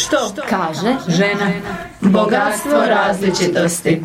Što kaže žena? Bogatstvo različitosti.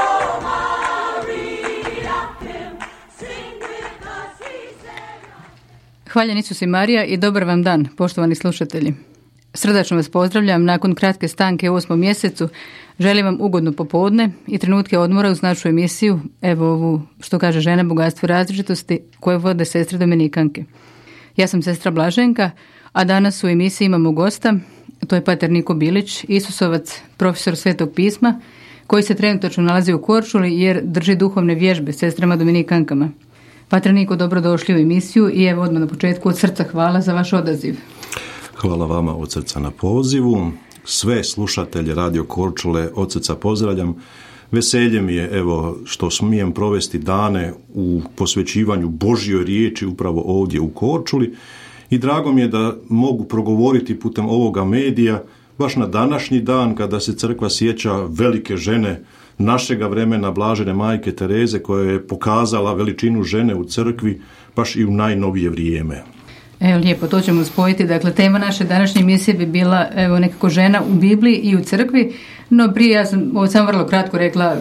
Hvaljen Isus i Marija i dobar vam dan, poštovani slušatelji. Srdačno vas pozdravljam nakon kratke stanke u 8. mjesecu. Želim vam ugodno popodne i trenutke odmora uz našu emisiju, evo ovu Što kaže žena, bogatstvo različitosti, koju vode sestre Dominikanke. Ja sam sestra Blaženka, a danas u emisiji imamo gosta, to je pater Niko Bilić, Isusovac, profesor Svetog pisma, koji se trenutačno nalazi u Korčuli jer drži duhovne vježbe sestrama Dominikankama. Pater Niko, dobrodošli u emisiju i evo odmah na početku od srca hvala za vaš odaziv. Hvala vama od srca na pozivu. Sve slušatelje Radio Korčule od srca pozdravljam. Veselje mi je evo što smijem provesti dane u posvećivanju Božjoj riječi upravo ovdje u Korčuli i drago mi je da mogu progovoriti putem ovoga medija baš na današnji dan kada se crkva sjeća velike žene našega vremena, blažene majke Tereze, koja je pokazala veličinu žene u crkvi baš i u najnovije vrijeme. Evo lijepo, to ćemo spojiti. Dakle, tema naše današnje emisije bi bila evo nekako žena u Bibliji i u crkvi, no prije ja sam ovo sam vrlo kratko rekla,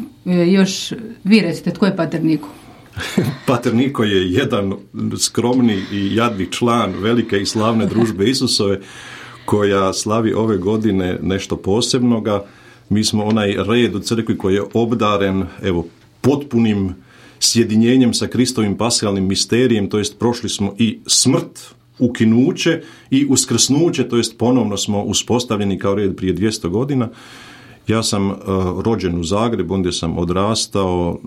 još vi recite, tko je pater Niko? Pater Niko je jedan skromni i jadni član velike i slavne družbe Isusove koja slavi ove godine nešto posebnoga. Mi smo onaj red u crkvi koji je obdaren potpunim sjedinjenjem sa Kristovim paskalnim misterijem, to jest prošli smo i smrt, ukinuće i uskrsnuće, to jest ponovno smo uspostavljeni kao red prije 200 godina. Ja sam rođen u Zagrebu, ondje sam odrastao,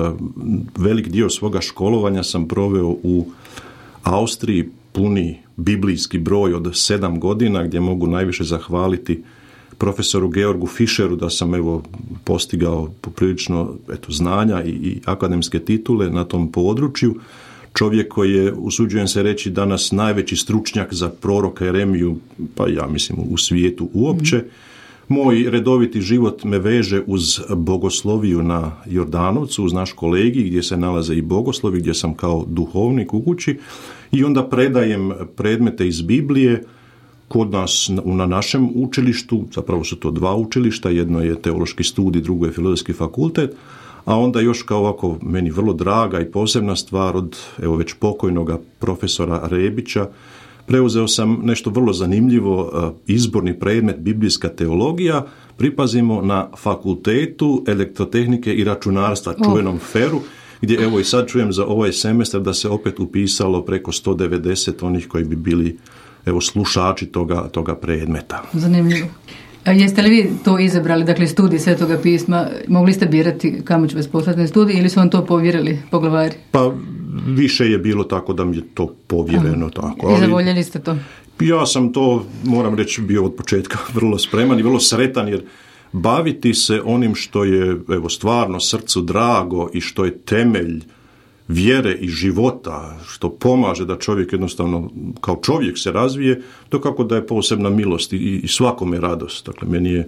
velik dio svoga školovanja sam proveo u Austriji, puni biblijski broj od 7 godina, gdje mogu najviše zahvaliti profesoru Georgu Fischeru da sam postigao poprilično znanja i akademske titule na tom području. Čovjek koji je, usuđujem se reći, danas najveći stručnjak za proroka Jeremiju, pa ja mislim u svijetu uopće. Moj redoviti život me veže uz bogosloviju na Jordanovcu, uz naš kolegij gdje se nalaze i bogoslovi, gdje sam kao duhovnik u kući i onda predajem predmete iz Biblije kod nas na našem učilištu, zapravo su to 2 učilišta, jedno je teološki studij, drugo je filozofski fakultet, a onda još kao ovako meni vrlo draga i posebna stvar od već pokojnoga profesora Rebića, preuzeo sam nešto vrlo zanimljivo, izborni predmet biblijska teologija, pripazimo na fakultetu elektrotehnike i računarstva, čuvenom FER-u, gdje i sad čujem za ovaj semestar da se opet upisalo preko 190 onih koji bi bili slušači toga predmeta. Zanimljivo. A jeste li vi to izabrali, dakle studij Svetoga pisma, mogli ste birati kamo će vas poslati na studij ili su vam to povjerili poglavari? Pa više je bilo tako da mi je to povjereno. Tako. I zavoljeli ste to? Ja sam to, moram reći, bio od početka vrlo spreman i vrlo sretan jer baviti se onim što je stvarno srcu drago i što je temelj vjere i života, što pomaže da čovjek jednostavno kao čovjek se razvije, to kako da je posebna milost i svakome radost. Dakle, meni je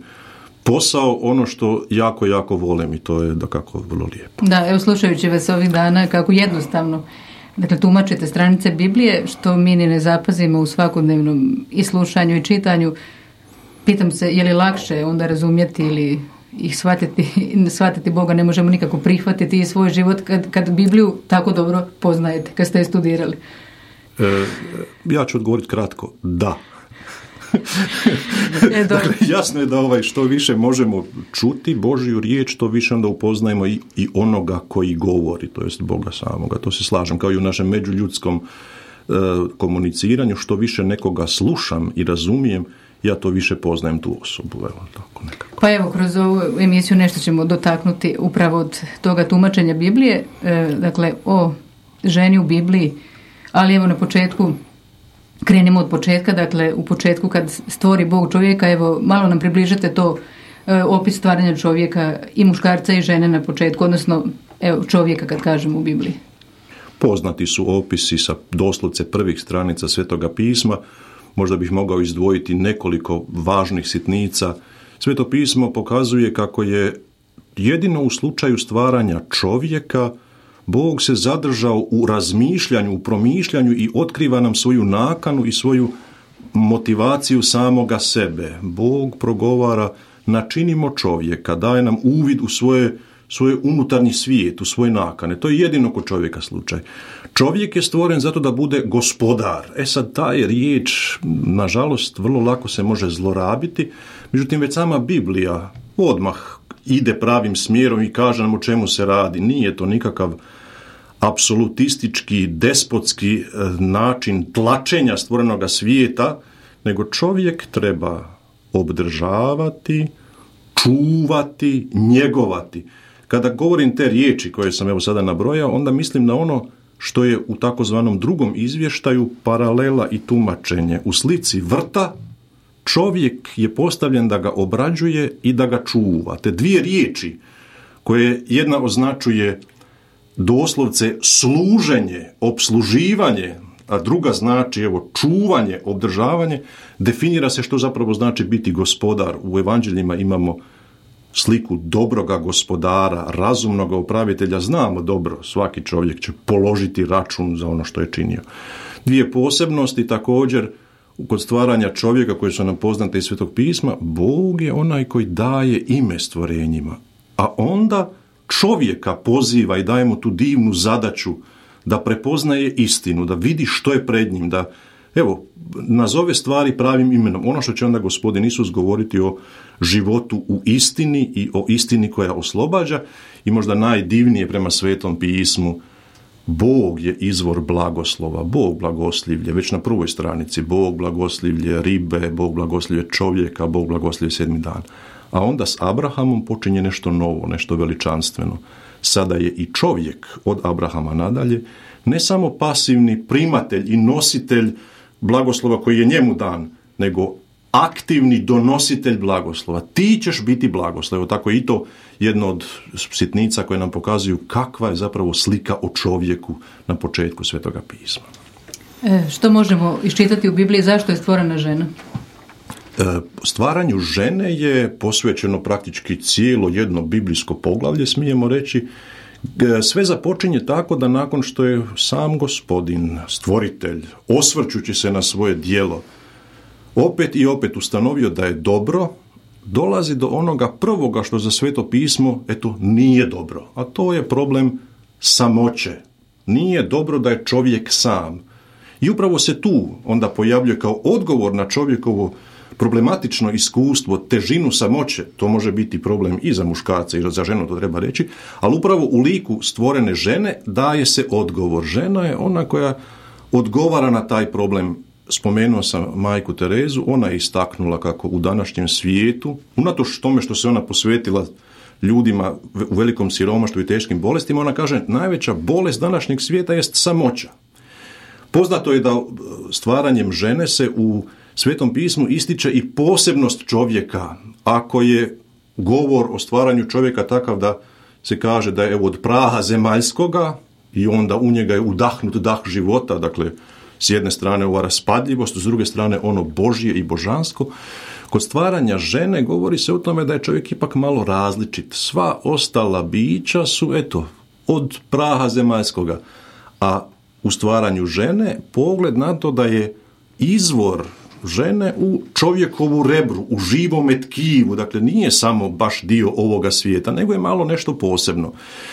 posao ono što jako, jako volim i to je dakako vrlo lijepo. Da, slušajući vas ovih dana kako jednostavno tumačite stranice Biblije, što mi ni ne zapazimo u svakodnevnom i slušanju i čitanju, pitam se je li lakše onda razumjeti ili ih shvatiti Boga ne možemo nikako prihvatiti i svoj život kad Bibliju tako dobro poznajete, kad ste je studirali? Ja ću odgovoriti kratko, da. Dakle, jasno je da što više možemo čuti Božju riječ, to više onda upoznajemo i onoga koji govori, to jest Boga samoga. To se slažem, kao i u našem međuljudskom komuniciranju, što više nekoga slušam i razumijem, ja to više poznajem tu osobu. Tako nekako. Pa evo, kroz ovu emisiju nešto ćemo dotaknuti upravo od toga tumačenja Biblije, dakle o ženi u Bibliji, ali evo na početku, krenimo od početka, dakle u početku kad stvori Bog čovjeka, evo malo nam približite to, opis stvaranja čovjeka i muškarca i žene na početku, odnosno čovjeka kad kažemo u Bibliji. Poznati su opisi sa doslovce prvih stranica Svetoga pisma. Možda bih mogao izdvojiti nekoliko važnih sitnica. Sveto pismo pokazuje kako je jedino u slučaju stvaranja čovjeka Bog se zadržao u razmišljanju, u promišljanju i otkriva nam svoju nakanu i svoju motivaciju samoga sebe. Bog progovara, načinimo čovjeka, daje nam uvid u svoje unutarnji svijet, u svoje nakane. To je jedino kod čovjeka slučaj. Čovjek je stvoren zato da bude gospodar. Sad ta je riječ, nažalost, vrlo lako se može zlorabiti, međutim već sama Biblija odmah ide pravim smjerom i kaže nam o čemu se radi. Nije to nikakav apsolutistički, despotski način tlačenja stvorenoga svijeta, nego čovjek treba obdržavati, čuvati, njegovati. Kada govorim te riječi koje sam evo sada nabrojao, onda mislim na ono što je u takozvanom drugom izvještaju paralela i tumačenje. U slici vrta čovjek je postavljen da ga obrađuje i da ga čuva. Te dvije riječi koje jedna označuje doslovce služenje, opsluživanje, a druga znači evo čuvanje, obdržavanje, definira se što zapravo znači biti gospodar. U evanđeljima imamo sliku dobroga gospodara, razumnoga upravitelja. Znamo dobro, svaki čovjek će položiti račun za ono što je činio. Dvije posebnosti također kod stvaranja čovjeka koje su nam poznate iz Svetog pisma, Bog je onaj koji daje ime stvorenjima, a onda čovjeka poziva i daje mu tu divnu zadaću da prepoznaje istinu, da vidi što je pred njim, da evo, nazove stvari pravim imenom. Ono što će onda Gospodin Isus govoriti o životu u istini i o istini koja oslobađa i možda najdivnije prema Svetom pismu, Bog je izvor blagoslova, Bog blagoslivlje, već na prvoj stranici, Bog blagoslivlje ribe, Bog blagoslivlje čovjeka, Bog blagoslivlje 7. dan. A onda s Abrahamom počinje nešto novo, nešto veličanstveno. Sada je i čovjek od Abrahama nadalje ne samo pasivni primatelj i nositelj blagoslova koji je njemu dan, nego aktivni donositelj blagoslova. Ti ćeš biti blagoslov. Evo tako i to jedno od sitnica koje nam pokazuju kakva je zapravo slika o čovjeku na početku Svetoga pisma. Što možemo iščitati u Bibliji, zašto je stvorena žena? Stvaranju žene je posvećeno praktički cijelo jedno biblijsko poglavlje, smijemo reći. Sve započinje tako da nakon što je sam Gospodin, stvoritelj, osvrćući se na svoje djelo, opet i opet ustanovio da je dobro, dolazi do onoga prvoga što za Sveto pismo, nije dobro. A to je problem samoće. Nije dobro da je čovjek sam. I upravo se tu onda pojavljuje kao odgovor na čovjekovo problematično iskustvo, težinu samoće. To može biti problem i za muškarca i za ženu, to treba reći, ali upravo u liku stvorene žene daje se odgovor. Žena je ona koja odgovara na taj problem. Spomenuo sam majku Terezu, ona je istaknula kako u današnjem svijetu, unatoč tome što se ona posvetila ljudima u velikom siromaštvu i teškim bolestima, ona kaže najveća bolest današnjeg svijeta jest samoća. Poznato je da stvaranjem žene se u Svetom pismu ističe i posebnost čovjeka. Ako je govor o stvaranju čovjeka takav da se kaže da je od praha zemaljskoga i onda u njega je udahnut dah života, dakle s jedne strane ova raspadljivost, s druge strane ono Božje i božansko. Kod stvaranja žene govori se o tome da je čovjek ipak malo različit. Sva ostala bića su, od praha zemaljskoga. A u stvaranju žene pogled na to da je izvor žene u čovjekovu rebru, u živome tkivu. Dakle, nije samo baš dio ovoga svijeta, nego je malo nešto posebno.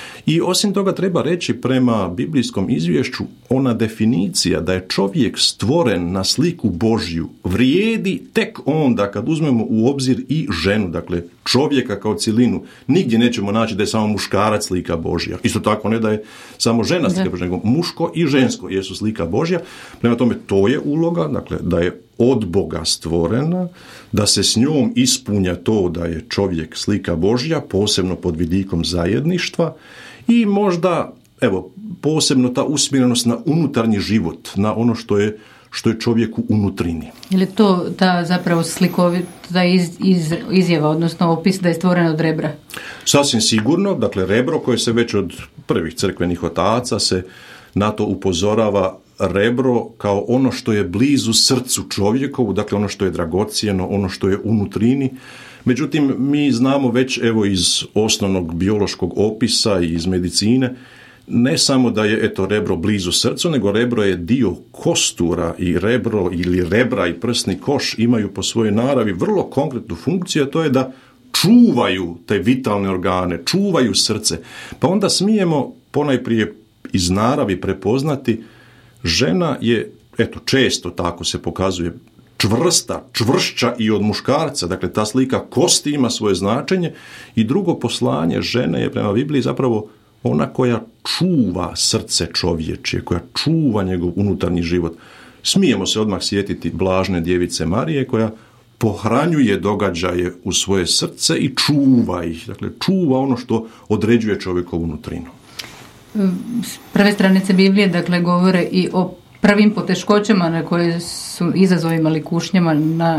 I osim toga treba reći prema biblijskom izvješću, ona definicija da je čovjek stvoren na sliku Božju vrijedi tek onda kad uzmemo u obzir i ženu, dakle čovjeka kao cjelinu. Nigdje nećemo naći da je samo muškarac slika Božja. Isto tako ne da je samo žena slika Božja, nego muško i žensko jesu slika Božja. Prema tome to je uloga, dakle da je od Boga stvorena, da se s njom ispunja to da je čovjek slika Božja, posebno pod vidikom zajedništva i možda, posebno ta usmjerenost na unutarnji život, na ono što je čovjeku unutrini. Je li to ta zapravo slikovita izjava, odnosno opis da je stvoren od rebra? Sasvim sigurno, dakle rebro koje se već od prvih crkvenih otaca se na to upozorava, rebro kao ono što je blizu srcu čovjekovu, dakle ono što je dragocjeno, ono što je unutrini. Međutim, mi znamo već iz osnovnog biološkog opisa i iz medicine ne samo da je rebro blizu srcu, nego rebro je dio kostura i rebro ili rebra i prsni koš imaju po svojoj naravi vrlo konkretnu funkciju, a to je da čuvaju te vitalne organe, čuvaju srce. Pa onda smijemo ponajprije iz naravi prepoznati, žena je, često tako se pokazuje, čvršća i od muškarca, dakle ta slika kosti ima svoje značenje, i drugo poslanje žene je prema Bibliji zapravo ona koja čuva srce čovječje, koja čuva njegov unutarnji život. Smijemo se odmah sjetiti blažne djevice Marije koja pohranjuje događaje u svoje srce i čuva ih, dakle čuva ono što određuje čovjekovu nutrinu. Prve stranice Biblije, dakle, govore i o prvim poteškoćama na koje su izazovima ili kušnjama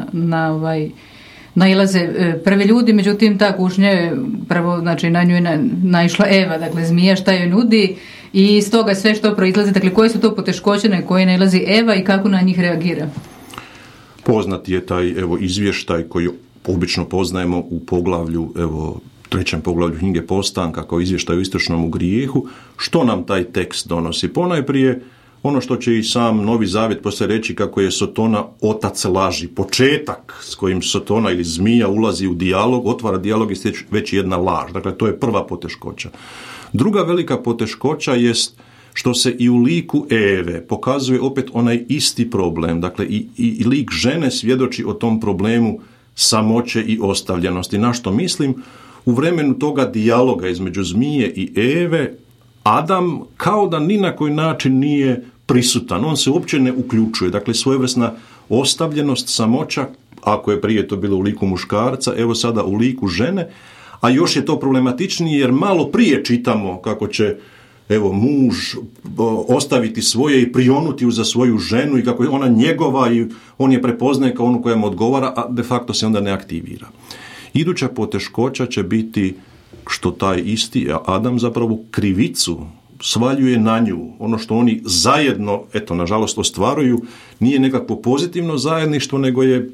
nailaze prvi ljudi, međutim ta kušnja je prvo, znači na nju je naišla Eva, dakle zmija šta joj nudi, i iz toga sve što proizlazi, dakle koje su to poteškoće na koje nailazi Eva i kako na njih reagira. Poznati je taj izvještaj koji obično poznajemo u poglavlju, 3. poglavlju knjige Postanka, kao izvještaj o istočnom grijehu. Što nam taj tekst donosi? Ponajprije ono što će i sam Novi Zavjet poslije reći, kako je Sotona otac laži, početak s kojim Sotona ili zmija ulazi u dijalog, otvara dijalog i već jedna laž. Dakle, to je prva poteškoća. Druga velika poteškoća jest što se i u liku Eve pokazuje opet onaj isti problem. Dakle, i lik žene svjedoči o tom problemu samoće i ostavljenosti. Na što mislim? U vremenu toga dijaloga između zmije i Eve, Adam kao da ni na koji način nije prisutan, on se uopće ne uključuje. Dakle, svojevrsna ostavljenost, samoća, ako je prije to bilo u liku muškarca, evo sada u liku žene, a još je to problematičnije jer malo prije čitamo kako će muž ostaviti svoje i prionuti za svoju ženu i kako je ona njegova i on je prepoznaje kao onu koja mu odgovara, a de facto se onda ne aktivira. Iduća poteškoća će biti što taj isti Adam zapravo krivicu svaljuje na nju. Ono što oni zajedno, nažalost, ostvaruju, nije nekakvo pozitivno zajedništvo, nego je,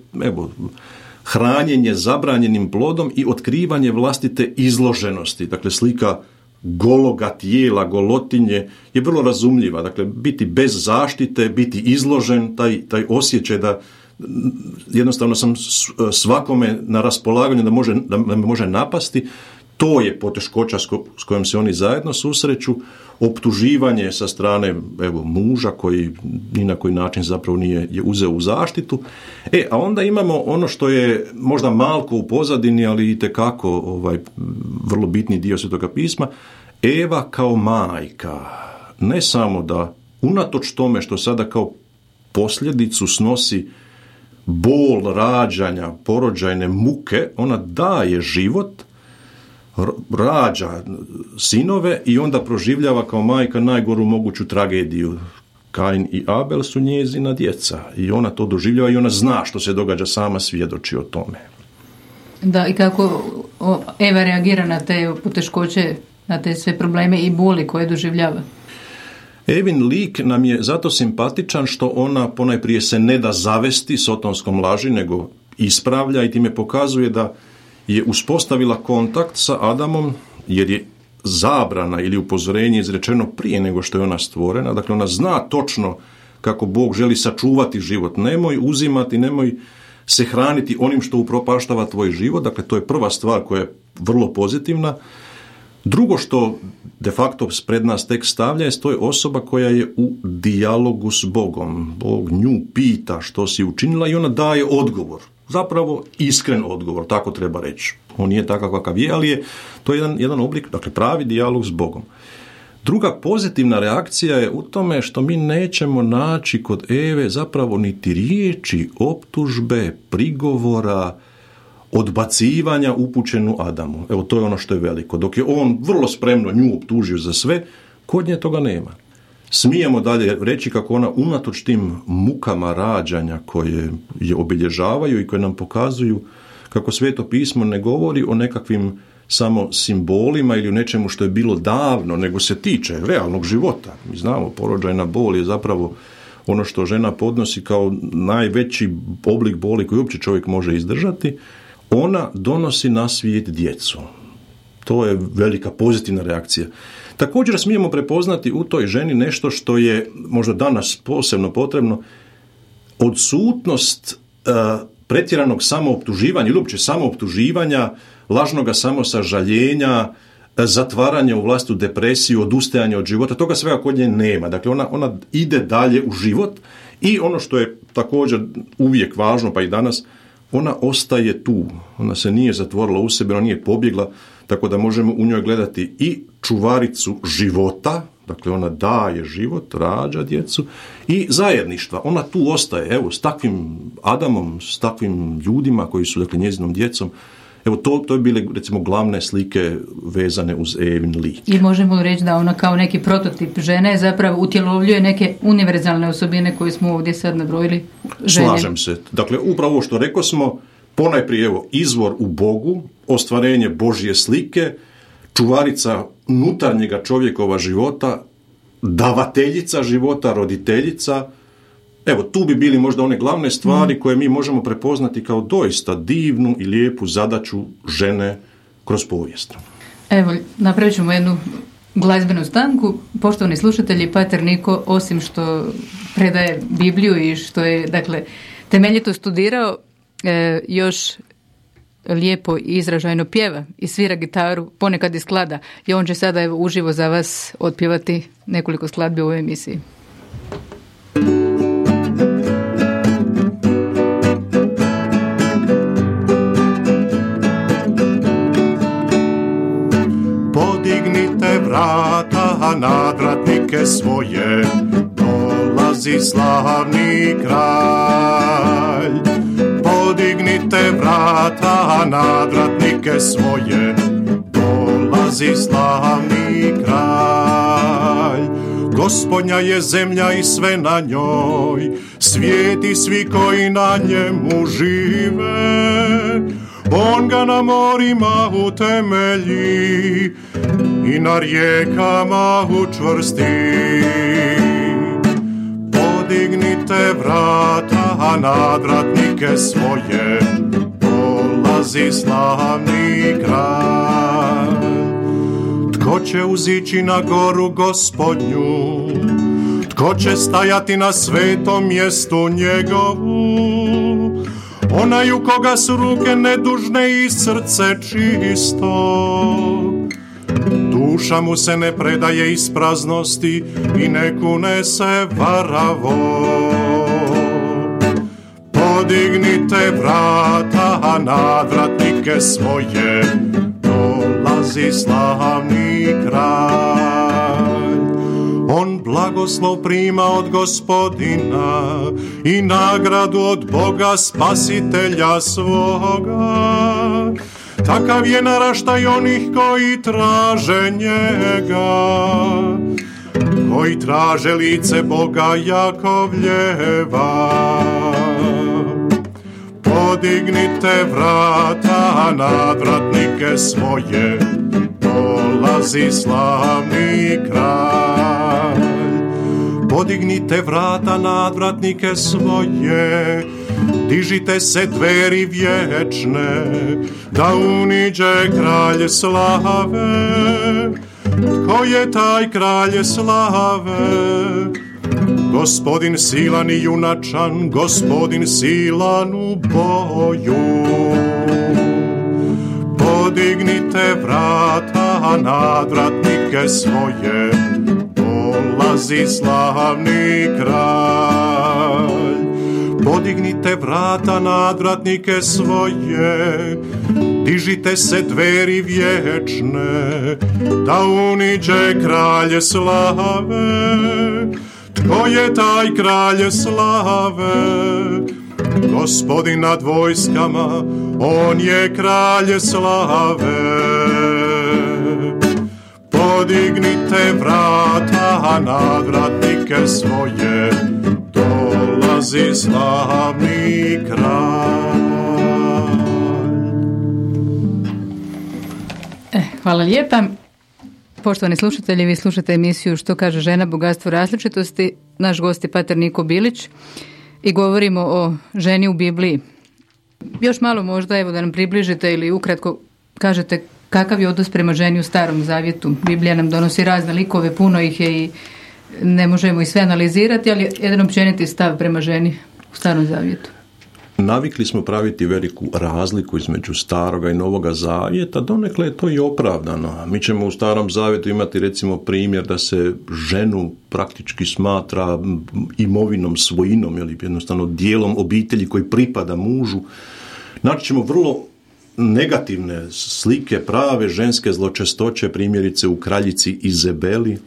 hranjenje zabranjenim plodom i otkrivanje vlastite izloženosti. Dakle, slika gologa tijela, golotinje je vrlo razumljiva. Dakle, biti bez zaštite, biti izložen, taj osjećaj da jednostavno sam svakome na raspolaganju da me može napasti, to je poteškoća s kojom se oni zajedno susreću. Optuživanje sa strane muža koji ni na koji način zapravo nije je uzeo u zaštitu. A onda imamo ono što je možda malko u pozadini, ali itekako vrlo bitni dio Svetoga pisma. Eva kao majka, ne samo da unatoč tome što sada kao posljedicu snosi bol rađanja, porođajne muke, ona daje život, rađa sinove i onda proživljava kao majka najgoru moguću tragediju. Kain i Abel su njezina djeca i ona to doživljava i ona zna što se događa, sama svjedoči o tome. Da, i kako Eva reagira na te poteškoće, na te sve probleme i boli koje doživljava? Evin lik nam je zato simpatičan što ona ponajprije se ne da zavesti sotonskom laži, nego ispravlja i time pokazuje da je uspostavila kontakt sa Adamom, jer je zabrana ili upozorenje izrečeno prije nego što je ona stvorena. Dakle, ona zna točno kako Bog želi sačuvati život. Nemoj uzimati, nemoj se hraniti onim što upropaštava tvoj život. Dakle, to je prva stvar koja je vrlo pozitivna. Drugo što de facto pred nas tek stavlja je to je osoba koja je u dijalogu s Bogom. Bog nju pita što si učinila i ona daje odgovor. Zapravo iskren odgovor, tako treba reći. On nije takav kakav je, ali je to jedan oblik, dakle pravi dijalog s Bogom. Druga pozitivna reakcija je u tome što mi nećemo naći kod Eve zapravo niti riječi optužbe, prigovora, odbacivanja upućenu Adamu. Evo, to je ono što je veliko. Dok je on vrlo spremno nju optužio za sve, kod nje toga nema. Smijemo dalje reći kako ona unatoč tim mukama rađanja koje je obilježavaju i koje nam pokazuju kako Sveto pismo ne govori o nekakvim samo simbolima ili o nečemu što je bilo davno, nego se tiče realnog života. Mi znamo, porođajna bol je zapravo ono što žena podnosi kao najveći oblik boli koji uopće čovjek može izdržati. Ona donosi na svijet djecu. To je velika pozitivna reakcija. Također smijemo prepoznati u toj ženi nešto što je možda danas posebno potrebno, odsutnost pretjeranog samooptuživanja ili uopće samooptuživanja, lažnoga samosažaljenja, zatvaranje u vlastitu depresiju, odustajanje od života, toga svega kod nje nema. Dakle, ona ide dalje u život i ono što je također uvijek važno, pa i danas, ona ostaje tu. Ona se nije zatvorila u sebe, ona nije pobjegla, tako da možemo u njoj gledati i čuvaricu života, dakle ona daje život, rađa djecu, i zajedništva. Ona tu ostaje, evo, s takvim Adamom, s takvim ljudima koji su, dakle, njezinom djecom. Evo, to je bile, recimo, glavne slike vezane uz Evin lik. I možemo reći da ona kao neki prototip žene zapravo utjelovljuje neke univerzalne osobine koje smo ovdje sad nabrojili žene. Slažem se. Dakle, upravo ovo što rekao smo, ponajprije, evo, izvor u Bogu, ostvarenje Božje slike, čuvarica unutarnjega čovjekova života, davateljica života, roditeljica. Evo, tu bi bili možda one glavne stvari koje mi možemo prepoznati kao doista divnu i lijepu zadaću žene kroz povijest. Evo, napravit ćemo jednu glazbenu stanku. Poštovani slušatelji, pater Niko, osim što predaje Bibliju i što je, dakle, temeljito studirao, još lijepo i izražajno pjeva i svira gitaru, ponekad i sklada. I on će sada, evo, uživo za vas otpjevati nekoliko skladbi u ovoj emisiji. Podignite vrata, nadvratnike svoje, dolazi slavni kralj. Podignite vrata, nadvratnike svoje, dolazi slavni kralj. Gospodnja je zemlja i sve na njoj, svijet i svi koji na njemu žive. On ga na morima utemelji i na rijekama učvrsti. Podignite vrata, nadvratnike svoje, dolazi slavni kralj. Tko će uzići na goru Gospodnju? Tko će stajati na svetom mjestu njegovu? Onaj u koga su ruke nedužne i srce čisto. Duša mu se ne predaje iz praznosti i ne kune se varavo. Podignite vrata, nadvratnike svoje, dolazi slavni kralj. On blagoslov prima od Gospodina i nagradu od Boga spasitelja svoga. Takav je naraštaj onih koji traže njega, koji traže lice Boga Jakovljeva. Podignite vrata, nadvratnike svoje, dolazi slavni kralj. Podignite vrata, nadvratnike svoje, dižite se dveri vječne, da uniđe kralj slave. Tko je taj kralj slave? Gospodin silan i junačan, Gospodin silan u boju. Podignite vrata, nadvratnike svoje, dolazi slavni kralj. Podignite vrata, nadvratnike svoje, dižite se dveri vječne, da uniđe kralj slave. Tko je taj kralj slave? Gospodin nad vojskama, on je kralj slave. Podignite vrata, nadvratnike svoje, dolazi slavni kralj. Hvala lijepa. Poštovani slušatelji, vi slušate emisiju Što kaže žena, bogatstvo različitosti. Naš gost je pater Niko Bilić i govorimo o ženi u Bibliji. Još malo možda, evo, da nam približite ili ukratko kažete Kakav je odnos prema ženi u Starom Zavjetu? Biblija nam donosi razne likove, puno ih je i ne možemo ih sve analizirati, ali jedan općeniti stav prema ženi u Starom Zavjetu. Navikli smo praviti veliku razliku između Staroga i Novoga Zavjeta, donekle je to i opravdano. Mi ćemo u Starom Zavjetu imati recimo primjer da se ženu praktički smatra imovinom, svojinom, ili jednostavno dijelom obitelji koji pripada mužu. Znači ćemo vrlo negativne slike prave ženske zločestoće, primjerice u kraljici Izabeli.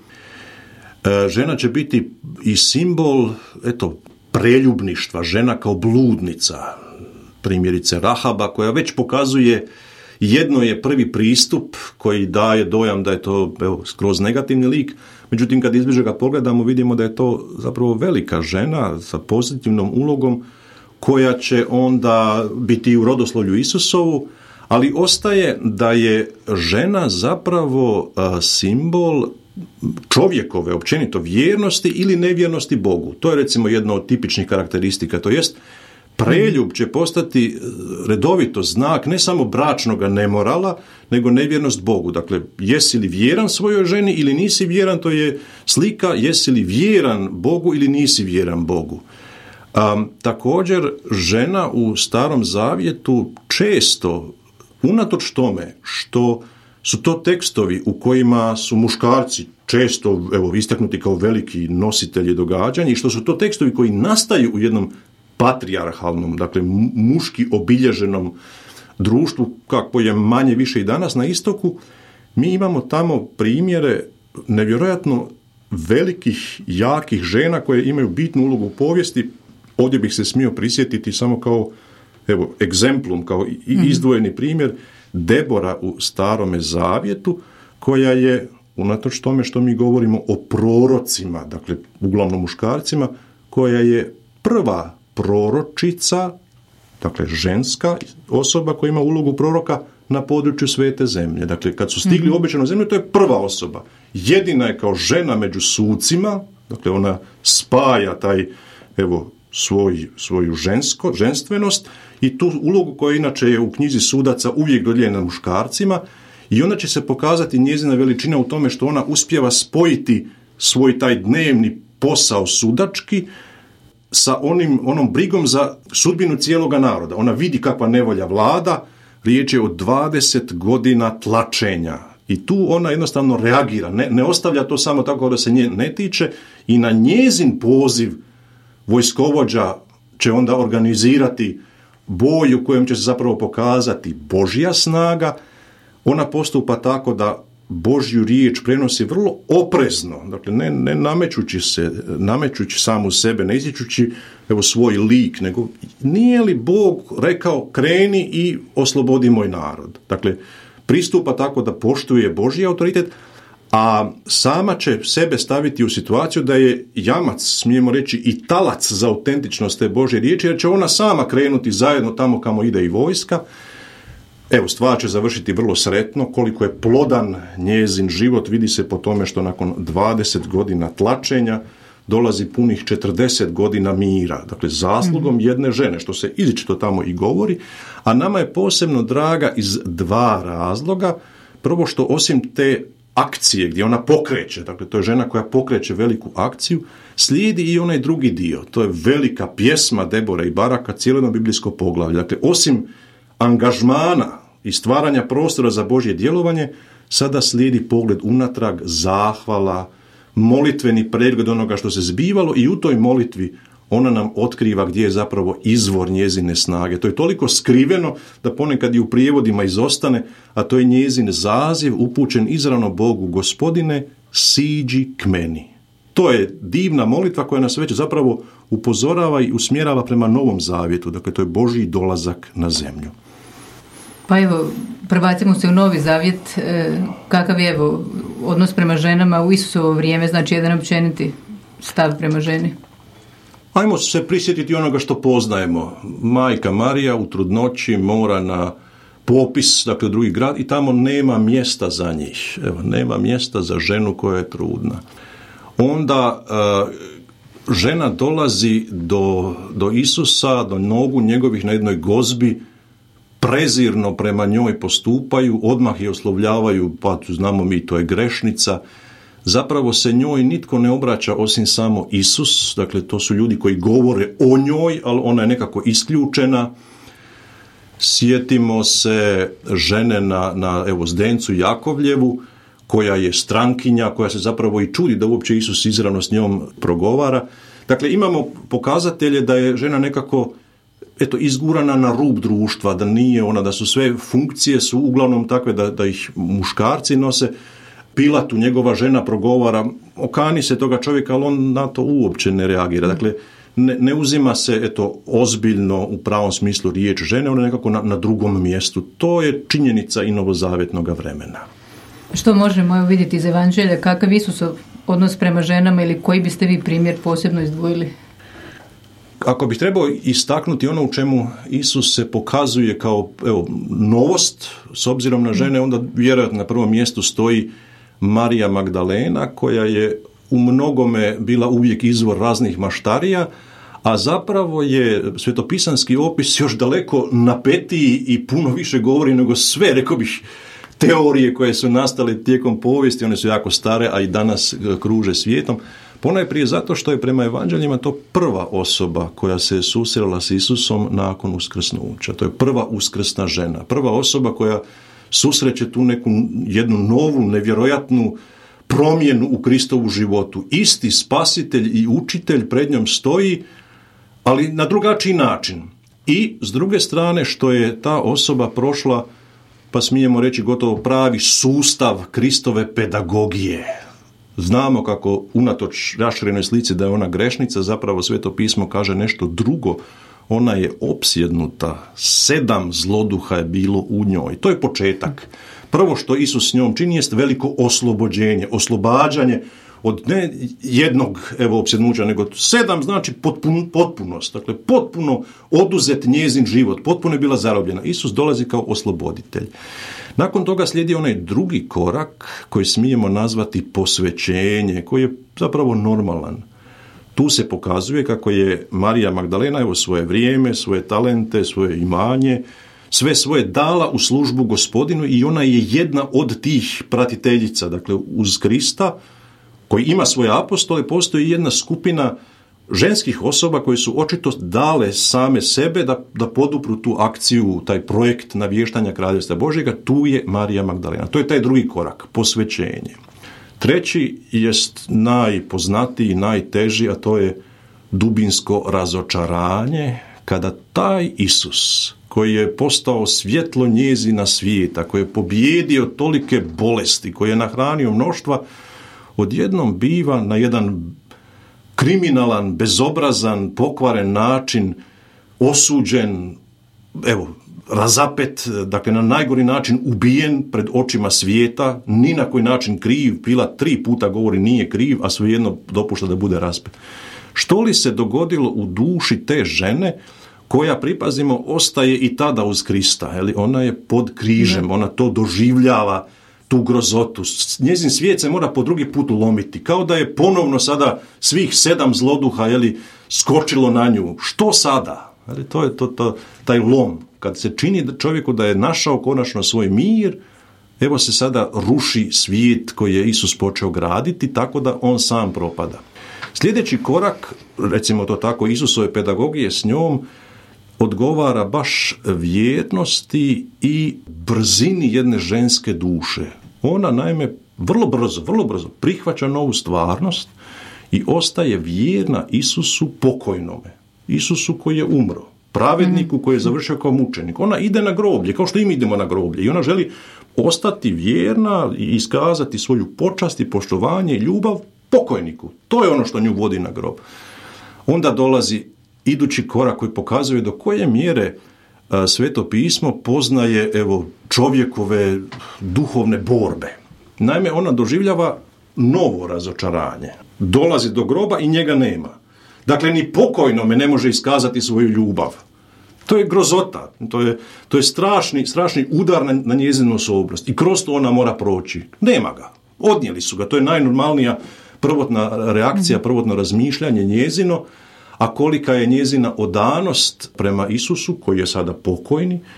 Žena će biti i simbol, preljubništva, žena kao bludnica, primjerice Rahaba, koja već pokazuje, jedno je prvi pristup koji daje dojam da je to skroz negativni lik, međutim kad izbliže ga pogledamo vidimo da je to zapravo velika žena sa pozitivnom ulogom koja će onda biti u rodoslovlju Isusovu, ali ostaje da je žena zapravo simbol čovjekove, općenito vjernosti ili nevjernosti Bogu. To je recimo jedna od tipičnih karakteristika, to jest preljub će postati redovito znak ne samo bračnoga nemorala, nego nevjernost Bogu. Dakle, jesi li vjeran svojoj ženi ili nisi vjeran, to je slika jesi li vjeran Bogu ili nisi vjeran Bogu. Također, žena u Starom Zavjetu često, unatoč tome što su to tekstovi u kojima su muškarci često istaknuti kao veliki nositelji događanja i što su to tekstovi koji nastaju u jednom patrijarhalnom, dakle muški obilježenom društvu, kako je manje više i danas na istoku, mi imamo tamo primjere nevjerojatno velikih, jakih žena koje imaju bitnu ulogu u povijesti. Ovdje bih se smio prisjetiti samo kao egzemplum, kao izdvojeni primjer Debora u Starome Zavjetu, koja je, unatoč tome što mi govorimo o prorocima, dakle uglavnom muškarcima, koja je prva proročica, dakle ženska osoba koja ima ulogu proroka na području Svete zemlje. Dakle, kad su stigli u obećanu zemlju, to je prva osoba. Jedina je kao žena među sucima, dakle ona spaja taj, svoju ženstvenost i tu ulogu koja inače je u knjizi sudaca uvijek dodijeljena muškarcima, i onda će se pokazati njezina veličina u tome što ona uspijeva spojiti svoj taj dnevni posao sudački sa onom brigom za sudbinu cijeloga naroda. Ona vidi kakva nevolja vlada, riječ je o 20 godina tlačenja. I tu ona jednostavno reagira, ne ostavlja to samo tako da se nje ne tiče, i na njezin poziv vojskovođa će onda organizirati boj u kojem će se zapravo pokazati Božja snaga. Ona postupa tako da Božju riječ prenosi vrlo oprezno, dakle ne namećući samu sebe, ne ističući svoj lik, nego nije li Bog rekao kreni i oslobodi moj narod. Dakle, pristupa tako da poštuje Božji autoritet, a sama će sebe staviti u situaciju da je jamac, smijemo reći, i talac za autentičnost te Božje riječi, jer će ona sama krenuti zajedno tamo kamo ide i vojska. Stvar će završiti vrlo sretno. Koliko je plodan njezin život vidi se po tome što nakon 20 godina tlačenja dolazi punih 40 godina mira. Dakle, zaslugom jedne žene, što se izričito tamo i govori, a nama je posebno draga iz dva razloga. Prvo što osim te akcije gdje ona pokreće, dakle to je žena koja pokreće veliku akciju, slijedi i onaj drugi dio. To je velika pjesma Debora i Baraka, cijelo jedno biblijsko poglavlje. Dakle, osim angažmana i stvaranja prostora za Božje djelovanje, sada slijedi pogled unatrag, zahvala, molitveni pregled onoga što se zbivalo, i u toj molitvi ona nam otkriva gdje je zapravo izvor njezine snage. To je toliko skriveno da ponekad i u prijevodima izostane, a to je njezin zaziv upućen izravno Bogu: Gospodine, siđi k meni. To je divna molitva koja nas već zapravo upozorava i usmjerava prema Novom Zavjetu. Dakle, to je Božji dolazak na zemlju. Pa prebacimo se u Novi Zavjet. Kakav je odnos prema ženama u Isusovo vrijeme, znači jedan općeniti stav prema ženi? Ajmo se prisjetiti onoga što poznajemo. Majka Marija u trudnoći mora na popis, dakle u drugi grad, i tamo nema mjesta za njih. Nema mjesta za ženu koja je trudna. Onda žena dolazi do Isusa, do nogu njegovih na jednoj gozbi, prezirno prema njoj postupaju, odmah je oslovljavaju, pa znamo mi, to je grešnica. Zapravo se njoj nitko ne obraća osim samo Isus, dakle to su ljudi koji govore o njoj, ali ona je nekako isključena. Sjetimo se žene na Zdencu Jakovljevu, koja je strankinja, koja se zapravo i čudi da uopće Isus izravno s njom progovara. Dakle, imamo pokazatelje da je žena nekako izgurana na rub društva, da nije ona, da su sve funkcije su uglavnom takve da ih muškarci nose. Pilatu, njegova žena, progovara, okani se toga čovjeka, ali on na to uopće ne reagira. Dakle, ne uzima se ozbiljno u pravom smislu riječ žene, ona je nekako na drugom mjestu. To je činjenica i novozavjetnog vremena. Što možemo vidjeti iz Evanđelja, kakav Isusov odnos prema ženama ili koji biste vi primjer posebno izdvojili? Ako bih trebao istaknuti ono u čemu Isus se pokazuje kao novost s obzirom na žene, onda vjerojatno na prvom mjestu stoji Marija Magdalena, koja je u mnogome bila uvijek izvor raznih maštarija, a zapravo je svetopisanski opis još daleko napetiji i puno više govori nego sve, rekao bih, teorije koje su nastale tijekom povijesti. One su jako stare, a i danas kruže svijetom. Ponajprije zato što je prema evanđeljima to prva osoba koja se susrela s Isusom nakon uskrsnuća. To je prva uskrsna žena. Prva osoba koja susreće tu neku jednu novu, nevjerojatnu promjenu u Kristovu životu. Isti spasitelj i učitelj pred njom stoji, ali na drugačiji način. I s druge strane što je ta osoba prošla, pa smijemo reći gotovo pravi sustav Kristove pedagogije. Znamo kako unatoč raširenoj slici da je ona grešnica, zapravo Sveto pismo kaže nešto drugo. Ona je opsjednuta, 7 zloduha je bilo u njoj. To je početak. Prvo što Isus s njom čini jest veliko oslobođenje, oslobađanje od ne jednog opsjednuća, nego 7 znači potpunost. Dakle, potpuno oduzet njezin život, potpuno je bila zarobljena. Isus dolazi kao osloboditelj. Nakon toga slijedi onaj drugi korak koji smijemo nazvati posvećenje, koji je zapravo normalan. Tu se pokazuje kako je Marija Magdalena svoje vrijeme, svoje talente, svoje imanje, sve svoje dala u službu Gospodinu i ona je jedna od tih pratiteljica. Dakle, uz Krista, koji ima svoje apostole, postoji jedna skupina ženskih osoba koje su očito dale same sebe da podupru tu akciju, taj projekt navještanja Kraljevstva Božjega. Tu je Marija Magdalena. To je taj drugi korak, posvećenje. Treći jest najpoznatiji, najteži, a to je dubinsko razočaranje, kada taj Isus, koji je postao svjetlo njezina svijeta, koji je pobijedio tolike bolesti, koji je nahranio mnoštva, odjednom biva na jedan kriminalan, bezobrazan, pokvaren način osuđen, razapet, dakle na najgori način ubijen pred očima svijeta, ni na koji način kriv. Pilat 3 puta govori nije kriv, a svejedno dopušta da bude raspet. Što li se dogodilo u duši te žene koja, pripazimo, ostaje i tada uz Krista? Ona je pod križem, ona to doživljava, tu grozotu. Njezin svijet se mora po drugi put lomiti, kao da je ponovno sada svih 7 zloduha skočilo na nju. Što sada? To je taj lom. Kad se čini čovjeku da je našao konačno svoj mir, evo se sada ruši svijet koji je Isus počeo graditi, tako da on sam propada. Sljedeći korak, recimo to tako, Isusove pedagogije s njom odgovara baš vjernosti i brzini jedne ženske duše. Ona naime vrlo brzo prihvaća novu stvarnost i ostaje vjerna Isusu pokojnome. Isusu koji je umro, pravedniku koji je završio kao mučenik. Ona ide na groblje, kao što i mi idemo na groblje, i ona želi ostati vjerna i iskazati svoju počast i poštovanje i ljubav pokojniku. To je ono što nju vodi na grob. Onda dolazi idući korak koji pokazuje do koje mjere Sveto pismo poznaje čovjekove duhovne borbe. Naime, ona doživljava novo razočaranje. Dolazi do groba i njega nema. Dakle, ni pokojnome ne može iskazati svoju ljubav. To je grozota, to je strašni udar na njezinu osobnost i kroz to ona mora proći. Nema ga, odnijeli su ga, to je najnormalnija prvotna reakcija, prvotno razmišljanje njezino, a kolika je njezina odanost prema Isusu, koji je sada pokojni,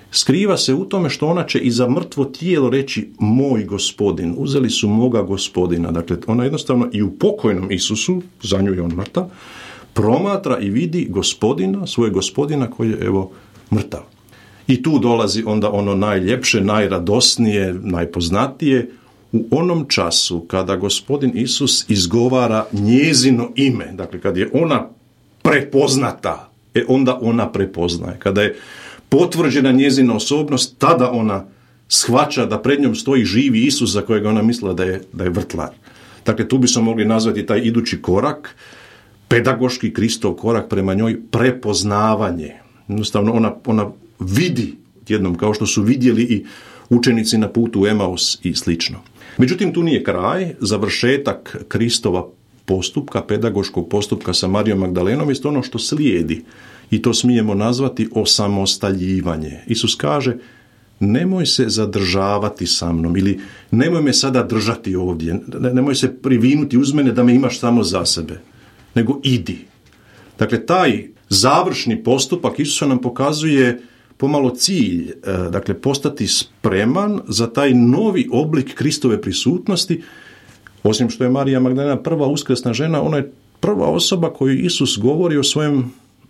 Skriva se u tome što ona će i za mrtvo tijelo reći moj gospodin, uzeli su moga gospodina. Dakle, ona jednostavno i u pokojnom Isusu, za nju je on mrtav, promatra i vidi gospodina, svojeg gospodina koji je evo mrtav. I tu dolazi onda ono najljepše, najradosnije, najpoznatije, u onom času kada gospodin Isus izgovara njezino ime, dakle kad je ona prepoznata, onda ona prepoznaje. Kada je potvrđena njezina osobnost, tada ona shvaća da pred njom stoji živi Isus za kojega ona mislila da je vrtlar. Dakle, tu bismo mogli nazvati taj idući korak, pedagoški Kristov korak prema njoj, prepoznavanje. Jednostavno ona vidi jednom, kao što su vidjeli i učenici na putu u Emaus i slično. Međutim, tu nije kraj, završetak Kristova postupka, pedagoškog postupka sa Marijom Magdalenom jest ono što slijedi. I to smijemo nazvati osamostaljivanje. Isus kaže, nemoj se zadržavati sa mnom ili nemoj me sada držati ovdje, nemoj se privinuti uz mene da me imaš samo za sebe, nego idi. Dakle, taj završni postupak Isusa nam pokazuje pomalo cilj, dakle, postati spreman za taj novi oblik Kristove prisutnosti. Osim što je Marija Magdalena prva uskrsna žena, ona je prva osoba koju Isus govori o svojem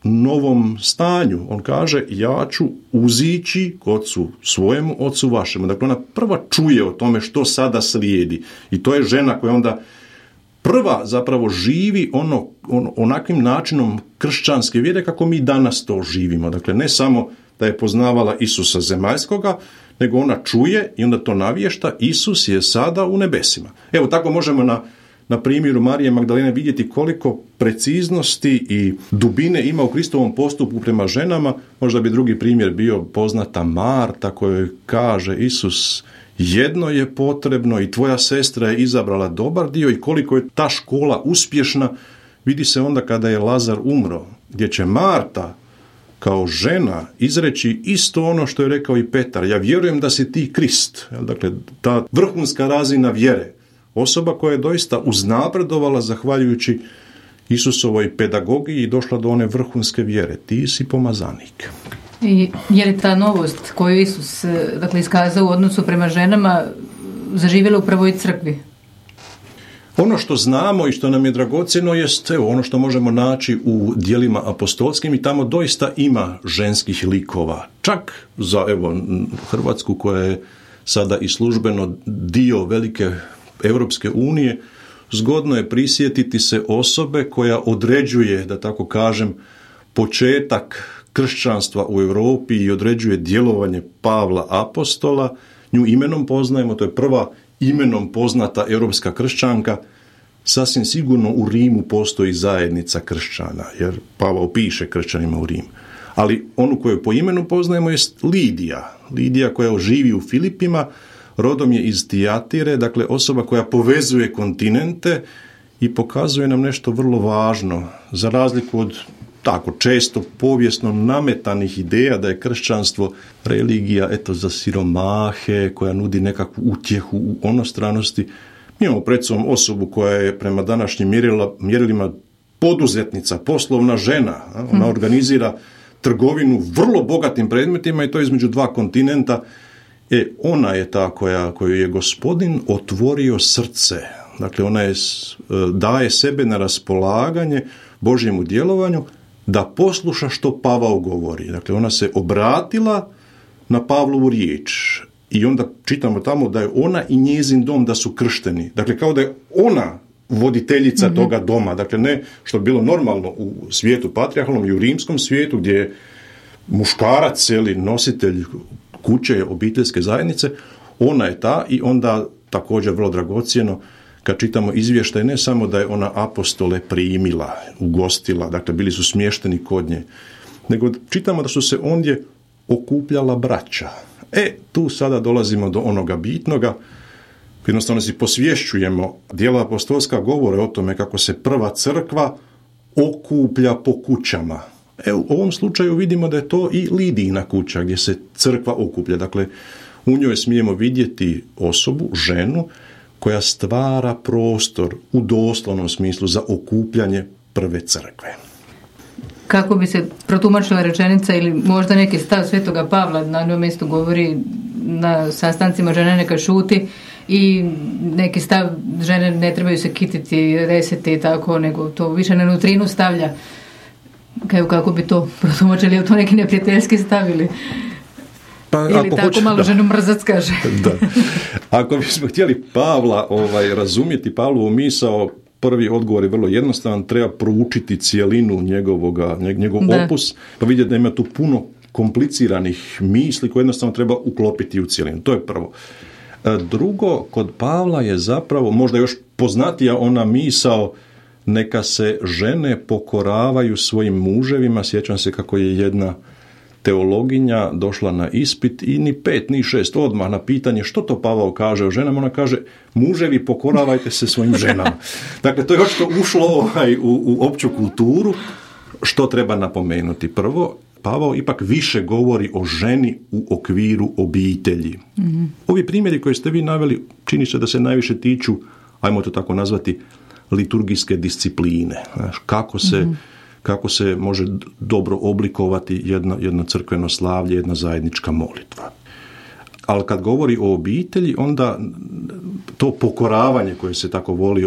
novom stanju. On kaže, ja ću uzići k ocu svojemu, ocu vašemu. Dakle, ona prva čuje o tome što sada slijedi. I to je žena koja onda prva zapravo živi onakvim načinom kršćanske vjere kako mi danas to živimo. Dakle, ne samo da je poznavala Isusa zemaljskoga, nego ona čuje i onda to navješta, Isus je sada u nebesima. Evo, tako možemo na primjeru Marije Magdalene vidjeti koliko preciznosti i dubine ima u Kristovom postupku prema ženama. Možda bi drugi primjer bio poznata Marta kojoj kaže Isus, jedno je potrebno i tvoja sestra je izabrala dobar dio, i koliko je ta škola uspješna vidi se onda kada je Lazar umro, gdje će Marta kao žena izreći isto ono što je rekao i Petar, ja vjerujem da si ti Krist. Dakle, ta vrhunska razina vjere, osoba koja je doista uznapredovala zahvaljujući Isusovoj pedagogiji i došla do one vrhunske vjere, ti si pomazanik. I je li ta novost koju Isus iskazao u odnosu prema ženama zaživjela u prvoj crkvi? Ono što znamo i što nam je dragocjeno jest ono što možemo naći u djelima apostolskim, i tamo doista ima ženskih likova. Čak za Hrvatsku koja je sada i službeno dio velike Europske unije, zgodno je prisjetiti se osobe koja određuje, da tako kažem, početak kršćanstva u Europi i određuje djelovanje Pavla apostola. Nju imenom poznajemo, to je prva imenom poznata europska kršćanka. Sasvim sigurno u Rimu postoji zajednica kršćana, jer Pavao piše kršćanima u Rim. Ali onu koju po imenu poznajemo je Lidija. Lidija koja živi u Filipima, rodom je iz Tijatire, dakle osoba koja povezuje kontinente i pokazuje nam nešto vrlo važno, za razliku od tako često povijesno nametanih ideja da je kršćanstvo religija za siromahe, koja nudi nekakvu utjehu u onostranosti. Mi imamo pred sobom osobu koja je prema današnjim mjerilima poduzetnica, poslovna žena. Ona organizira trgovinu vrlo bogatim predmetima i to između dva kontinenta. Ona je ta koju je Gospodin otvorio srce. Dakle, ona daje sebe na raspolaganje Božjemu djelovanju da posluša što Pavao govori. Dakle, ona se obratila na Pavlovu riječ i onda čitamo tamo da je ona i njezin dom da su kršteni. Dakle, kao da je ona voditeljica toga doma. Dakle, ne što je bilo normalno u svijetu patrijarhalnom i u rimskom svijetu gdje je muškarac, nositelj kuće, obiteljske zajednice, ona je ta. I onda također vrlo dragocjeno kad čitamo izvještaj, ne samo da je ona apostole primila, ugostila, dakle bili su smješteni kod nje, nego čitamo da su se ondje okupljala braća. Tu sada dolazimo do onoga bitnoga, jednostavno si posvješćujemo, djela apostolska govore o tome kako se prva crkva okuplja po kućama. U ovom slučaju vidimo da je to i Lidijina kuća gdje se crkva okuplja. Dakle, u njoj smijemo vidjeti osobu, ženu, koja stvara prostor u doslovnom smislu za okupljanje prve crkve. kako bi se protumačila rečenica ili možda neki stav Svetoga Pavla na jednom mjestu govori na sastancima žene neka šuti i neki stav žene ne trebaju se kititi, resiti i tako, nego to više na nutrinu stavlja. Kako bi to protumačili, to neki neprijateljski stavili? Pa, ili tako malo ženu mrzac kaže. Da. Ako bismo htjeli Pavla razumjeti Pavlovu misao, prvi odgovor je vrlo jednostavan, treba proučiti cijelinu njegov opus, pa vidjeti da ima tu puno kompliciranih misli koje jednostavno treba uklopiti u cijelinu. To je prvo. Drugo, kod Pavla je zapravo možda još poznatija ona misao neka se žene pokoravaju svojim muževima. Sjećam se kako je jedna teologinja došla na ispit i ni 5 ni 6 odmah na pitanje što to Pavao kaže o ženama, ona kaže muževi pokoravajte se svojim ženama. Dakle, to je očito ušlo u opću kulturu. Što treba napomenuti? Prvo, Pavao ipak više govori o ženi u okviru obitelji. Mm-hmm. Ovi primjeri koje ste vi naveli čini se da se najviše tiču, ajmo to tako nazvati, liturgijske discipline. Znaš, kako se može dobro oblikovati jedno crkveno slavlje, jedna zajednička molitva. Ali kad govori o obitelji, onda to pokoravanje koje se tako voli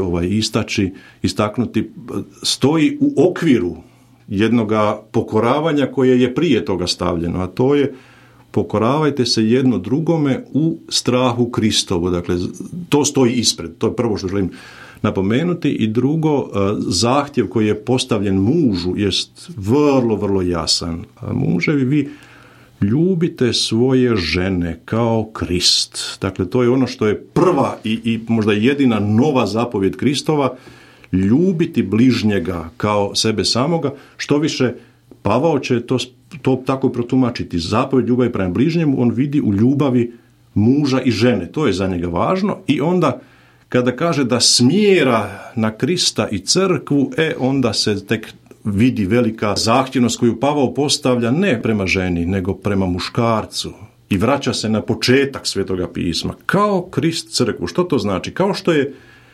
istaknuti, stoji u okviru jednoga pokoravanja koje je prije toga stavljeno, a to je pokoravajte se jedno drugome u strahu Kristovu. Dakle, to stoji ispred. To je prvo što želim napomenuti. I drugo, zahtjev koji je postavljen mužu jest vrlo, vrlo jasan. Muževi, vi ljubite svoje žene kao Krist. Dakle, to je ono što je prva i možda jedina nova zapovjed Kristova, ljubiti bližnjega kao sebe samoga. Što više, Pavao će to tako protumačiti. Zapovjed ljubavi prema bližnjemu on vidi u ljubavi muža i žene. To je za njega važno. I onda kada kaže da smjera na Krista i crkvu, onda se tek vidi velika zahtjevnost koju Pavao postavlja ne prema ženi, nego prema muškarcu. I vraća se na početak Svetoga pisma. Kao Krist crkvu. Što to znači? Kao što je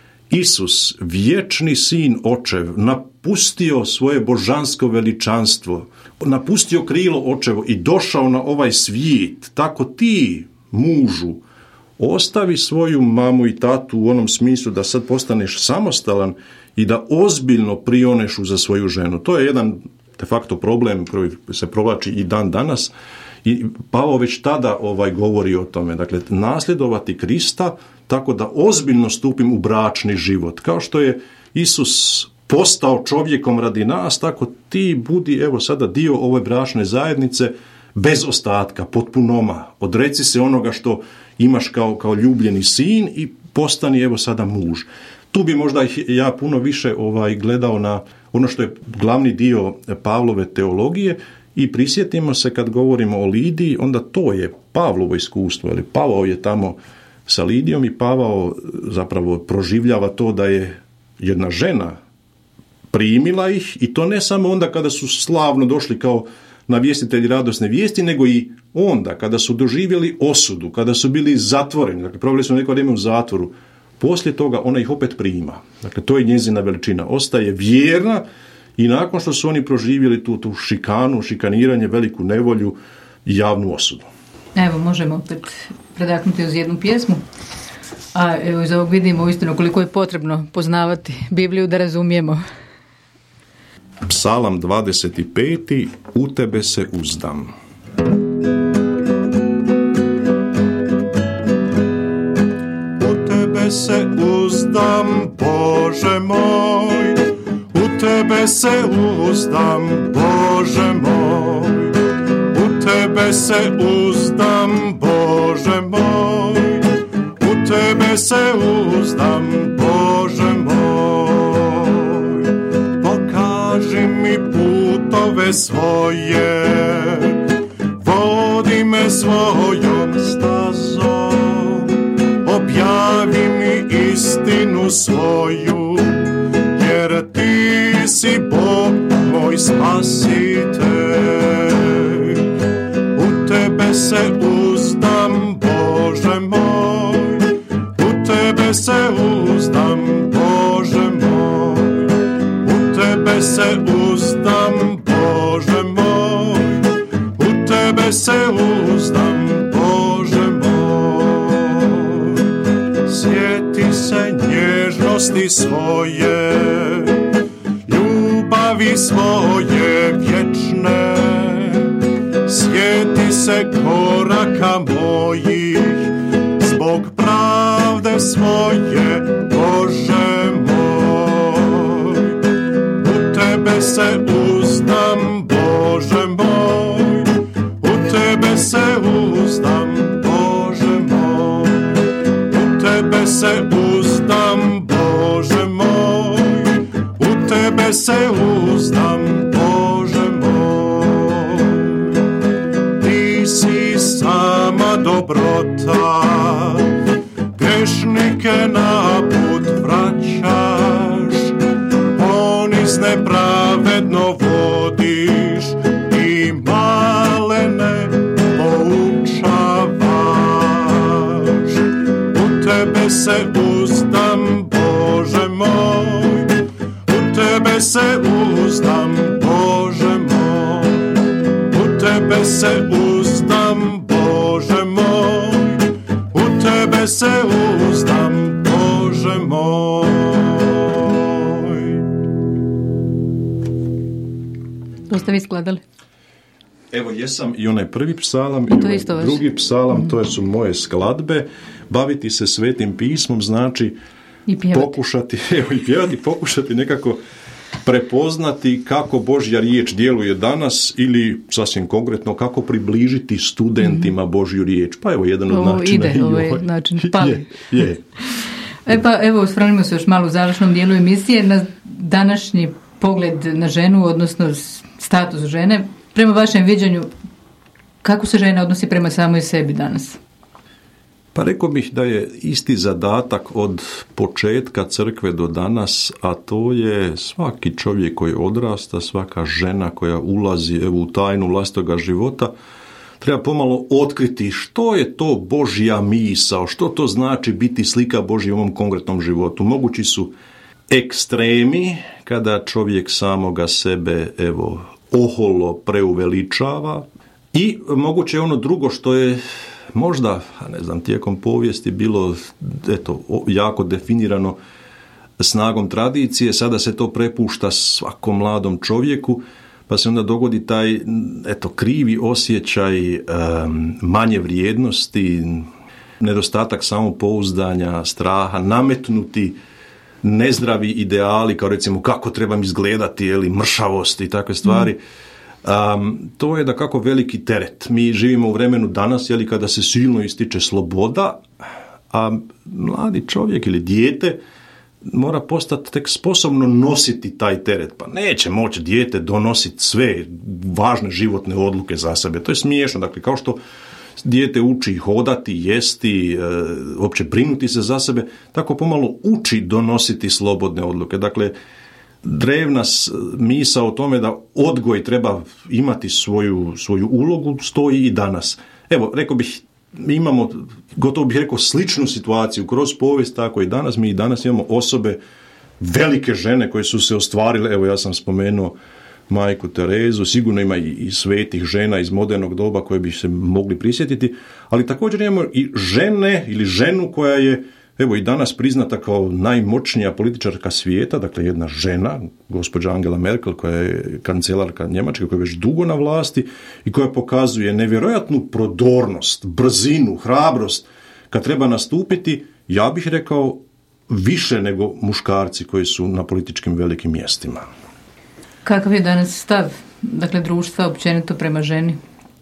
Isus, vječni sin očev, napustio svoje božansko veličanstvo, napustio krilo očevo i došao na ovaj svijet, tako ti, mužu, ostavi svoju mamu i tatu u onom smislu da sad postaneš samostalan i da ozbiljno prionešu za svoju ženu. To je jedan de facto problem koji se provlači i dan danas i Pavao već tada govori o tome. Dakle, nasljedovati Krista tako da ozbiljno stupim u bračni život. Kao što je Isus postao čovjekom radi nas, tako ti budi sada dio ove bračne zajednice bez ostatka, potpunoma. Odreci se onoga što imaš kao ljubljeni sin i postani sada muž. Tu bi možda ja puno više gledao na ono što je glavni dio Pavlove teologije i prisjetimo se kad govorimo o Lidiji, onda to je Pavlovo iskustvo. Ali Pavao je tamo sa Lidijom i Pavao zapravo proživljava to da je jedna žena primila ih i to ne samo onda kada su slavno došli kao navjestitelji radosne vijesti, nego i onda kada su doživjeli osudu, kada su bili zatvoreni, dakle proveli su neko vrijeme u zatvoru, poslije toga ona ih opet prima. Dakle, to je njezina veličina. Ostaje vjerna i nakon što su oni proživjeli tu šikanu, šikaniranje, veliku nevolju i javnu osudu. Evo, možemo opet predaknuti uz jednu pjesmu. A evo, iz ovog vidimo uistinu koliko je potrebno poznavati Bibliju da razumijemo. Psalam 25. U tebe se uzdam. U tebe se uzdam, Bože moj, u tebe se uzdam, Bože moj, u tebe se uzdam, Bože moj, u tebe se uzdam, Bože moj. Pokaži mi putove svoje, vodi me svojom stazom, objavi mi istinu svoju, jer ti si Bog moj spasitelj. U tebe se uzdam, Bože moj, u tebe se uzdam, Bože moj, u tebe se uzdam, Bože milosti svoje, ljubavi svoje vječne. Sjeti se koraka mojih, zbog pravde svoje, Bože moj. U Tebe se uzdam, Bože moj, u Tebe se uzdam, Bože moj. U Tebe se uzdam, Bože moj, u Tebe se uzdam, Bože moj. Ti si sama dobrota, grešnike na put vraćaš, ponizne pravedno vodiš i malene poučavaš. U Tebe se uzdam, Bože moj, u Tebe se uzdam, Bože moj, u Tebe se uzdam, Bože moj, u Tebe se uzdam, Bože moj. To ste vi skladali? Evo jesam i onaj prvi psalam i To onaj isto vaš. drugi psalam, to su moje skladbe. Baviti se Svetim pismom znači I pjevati. pokušati nekako prepoznati kako Božja riječ djeluje danas ili sasvim konkretno kako približiti studentima Božju riječ. Pa evo jedan od Ovo načina. ide, ovaj način pali. Je. Pa evo, osvrnimo se još malo u završnom dijelu emisije na današnji pogled na ženu, odnosno status žene. Prema vašem viđenju, kako se žena odnosi prema samoj sebi danas? Pa rekao bih da je isti zadatak od početka crkve do danas, a to je svaki čovjek koji odrasta, svaka žena koja ulazi u tajnu vlastitoga života, treba pomalo otkriti što je to Božja misao, što to znači biti slika Božja u ovom konkretnom životu. Mogući su ekstremi kada čovjek samoga sebe oholo preuveličava i moguće je ono drugo što je možda, tijekom povijesti bilo jako definirano snagom tradicije, sada se to prepušta svakom mladom čovjeku, pa se onda dogodi taj krivi osjećaj manje vrijednosti, nedostatak samopouzdanja, straha, nametnuti nezdravi ideali, kao recimo kako trebam izgledati, mršavost i takve stvari. To je dakako veliki teret. Mi živimo u vremenu danas, kada se silno ističe sloboda, a mladi čovjek ili dijete mora postati tek sposobno nositi taj teret. Pa neće moći dijete donositi sve važne životne odluke za sebe. To je smiješno. Dakle, kao što dijete uči hodati, jesti, uopće brinuti se za sebe, tako pomalo uči donositi slobodne odluke. Dakle, drevna misao o tome da odgoj treba imati svoju ulogu stoji i danas. Evo, rekao bih, mi imamo, gotovo bih rekao, sličnu situaciju kroz povijest, tako i danas. Mi i danas imamo osobe, velike žene koje su se ostvarile. Evo, ja sam spomenuo majku Terezu, sigurno ima i svetih žena iz modernog doba koje bi se mogli prisjetiti, ali također imamo i žene ili ženu koja je i danas priznata kao najmoćnija političarka svijeta, dakle jedna žena, gospođa Angela Merkel, koja je kancelarka Njemačke, koja je već dugo na vlasti i koja pokazuje nevjerojatnu prodornost, brzinu, hrabrost kad treba nastupiti, ja bih rekao, više nego muškarci koji su na političkim velikim mjestima. Kakav je danas stav, dakle, društva općenito prema ženi?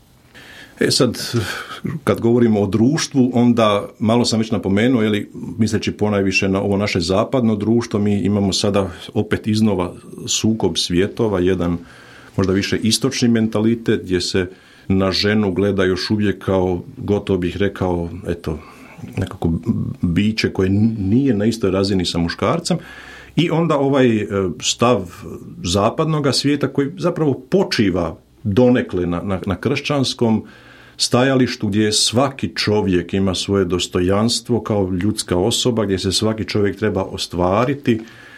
Sad, kad govorimo o društvu, onda malo sam već napomenuo, misleći ponajviše na ovo naše zapadno društvo, mi imamo sada opet iznova sukob svjetova, jedan možda više istočni mentalitet gdje se na ženu gleda još uvijek kao, gotovo bih rekao, nekako biće koje nije na istoj razini sa muškarcem. I onda ovaj stav zapadnog svijeta koji zapravo počiva donekle na kršćanskom stajalištu gdje svaki čovjek ima svoje dostojanstvo kao ljudska osoba, gdje se svaki čovjek treba ostvariti.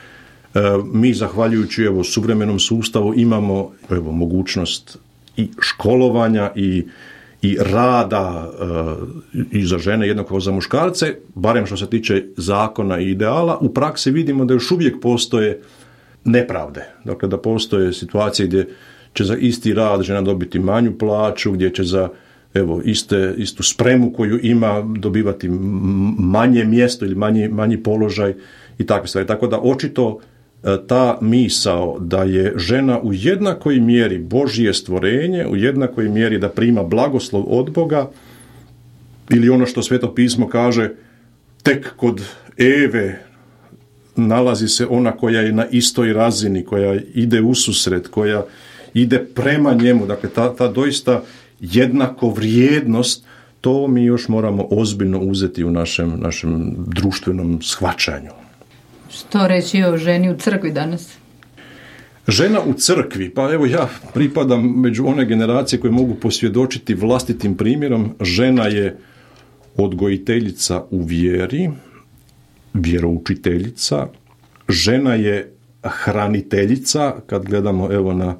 Mi, zahvaljujući suvremenom sustavu, imamo mogućnost i školovanja i i rada i za žene jednako kao za muškarce, barem što se tiče zakona i ideala, u praksi vidimo da još uvijek postoje nepravde. Dakle, da postoje situacije gdje će za isti rad žena dobiti manju plaću, gdje će za istu spremu koju ima dobivati manje mjesto ili manji položaj i takve stvari. Tako da očito ta misao da je žena u jednakoj mjeri Božje stvorenje, u jednakoj mjeri da prima blagoslov od Boga, ili ono što Sveto pismo kaže, tek kod Eve nalazi se ona koja je na istoj razini, koja ide ususret, koja ide prema njemu. Dakle, ta doista jednako vrijednost, to mi još moramo ozbiljno uzeti u našem društvenom shvaćanju. Što reći o ženi u crkvi danas? Žena u crkvi, pa evo ja pripadam među one generacije koje mogu posvjedočiti vlastitim primjerom. Žena je odgojiteljica u vjeri, vjeroučiteljica, žena je hraniteljica, kad gledamo na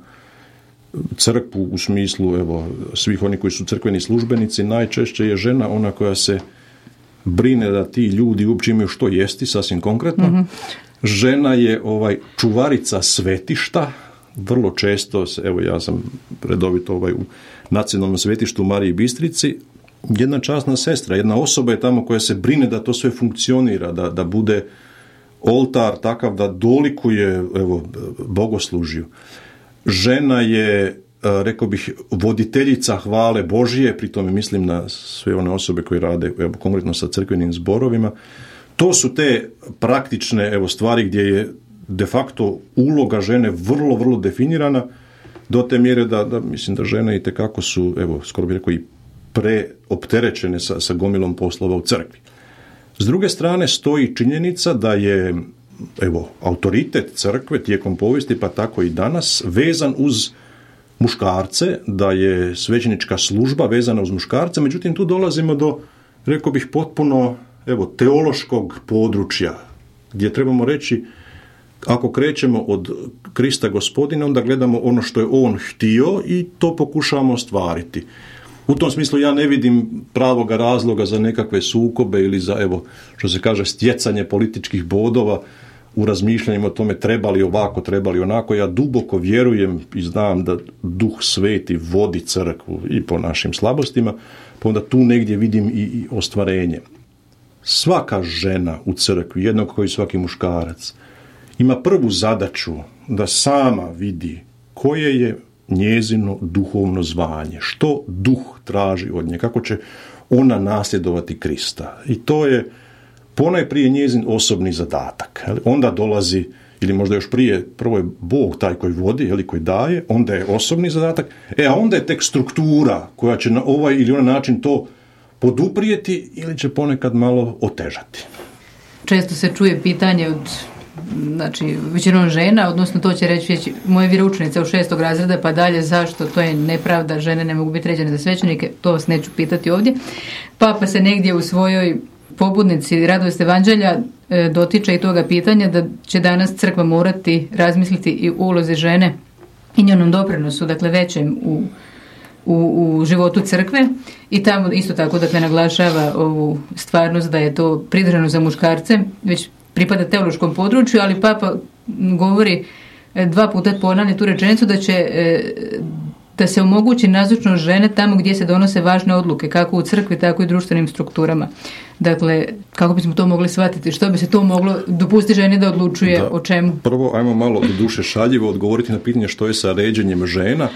crkvu u smislu svih oni koji su crkveni službenici, najčešće je žena ona koja se brine da ti ljudi uopće imaju što jesti, sasvim konkretno. Mm-hmm. Žena je čuvarica svetišta, vrlo često, ja sam redovito u nacionalnom svetištu u Mariji Bistrici, jedna časna sestra, jedna osoba je tamo koja se brine da to sve funkcionira, da bude oltar takav da dolikuje bogoslužju. Žena je, rekao bih, voditeljica hvale Božije, pri tome mislim na sve one osobe koje rade konkretno sa crkvenim zborovima. To su te praktične stvari gdje je de facto uloga žene vrlo, vrlo definirana, do te mjere da mislim da žene itekako su, skoro bih rekao, i preopterećene sa gomilom poslova u crkvi. S druge strane stoji činjenica da je autoritet crkve tijekom povijesti, pa tako i danas, vezan uz muškarce, da je svećenička služba vezana uz muškarce, međutim tu dolazimo do, rekao bih, potpuno teološkog područja, gdje trebamo reći, ako krećemo od Krista Gospodina, onda gledamo ono što je on htio i to pokušavamo ostvariti. U tom smislu ja ne vidim pravoga razloga za nekakve sukobe ili za, što se kaže, stjecanje političkih bodova u razmišljanjima o tome treba li ovako, treba li onako. Ja duboko vjerujem i znam da Duh Sveti vodi crkvu i po našim slabostima, pa onda tu negdje vidim i ostvarenje. Svaka žena u crkvi, jednako kao i svaki muškarac, ima prvu zadaću da sama vidi koje je njezino duhovno zvanje, što duh traži od nje, kako će ona nasljedovati Krista. I to je ponajprije njezin osobni zadatak. Onda dolazi, ili možda još prije, prvo je Bog taj koji vodi, koji daje, onda je osobni zadatak, a onda je tek struktura koja će na ovaj ili onaj način to poduprijeti ili će ponekad malo otežati. Često se čuje pitanje od većinom žena, odnosno to će reći moje vjeroučenice u 6. razreda pa dalje, zašto to je nepravda, žene ne mogu biti ređene za svećenike, to vas neću pitati ovdje. Papa se negdje u svojoj pobudnici Radost Evanđelja dotiče i toga pitanja da će danas crkva morati razmisliti i ulozi žene i njenom doprinosu, dakle većem u životu crkve, i tamo isto tako naglašava ovu stvarnost da je to pridržano za muškarce, već pripada teološkom području, ali Papa govori, 2 puta ponavlja tu rečenicu da se omogući nazočnost žene tamo gdje se donose važne odluke, kako u crkvi, tako i društvenim strukturama. Dakle, kako bismo to mogli shvatiti? Što bi se to moglo dopustiti ženi da odlučuje o čemu? Prvo, ajmo malo do duše šaljivo odgovoriti na pitanje što je sa ređenjem žena.